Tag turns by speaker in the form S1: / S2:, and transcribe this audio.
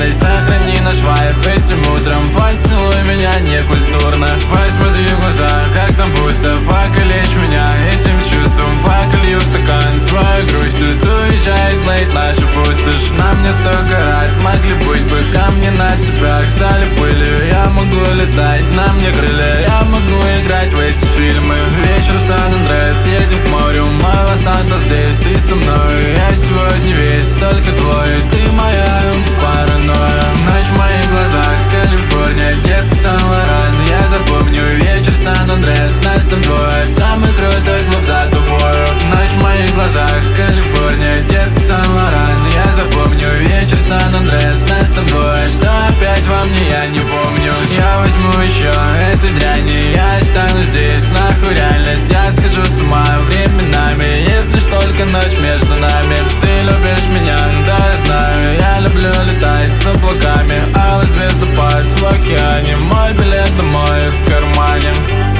S1: бесконечность. Сохрани наш вайб этим утром, поцелуй меня некультурно. Посмотри в глаза, как там пусто, покалечь меня этим чувством. Поколью в стакан свою грусть, тут уезжает лейт наша пустошь. Нам не столько рад, могли быть бы камни на цепях, стали пылью. Я могу летать, на мне крылья, я могу играть в эти фильмы. Вечер в Сан-Андреас, едем к морю, мой Лос-Сантос здесь, ты со мной. Я сегодня весь только твой, ты моя паранойя. Ночь в моих глазах, Калифорния, детка Сан-Лоран. Я запомню вечер в Сан-Андреас, нас там двое, самый крутой клуб за тобою. Ночь в моих глазах, Калифорния, детка Сан-Лоран. Я запомню вечер в Сан-Андреас, нас там двое, что опять во мне я не помню. Я возьму еще этой дряни, я останусь здесь, нахуй реальность. Я схожу с ума временами, если ж только ночь между нами. Ты любишь меня, да я знаю, я люблю летать с облаками. Алые звезды падают в океане, мой билет домой в кармане.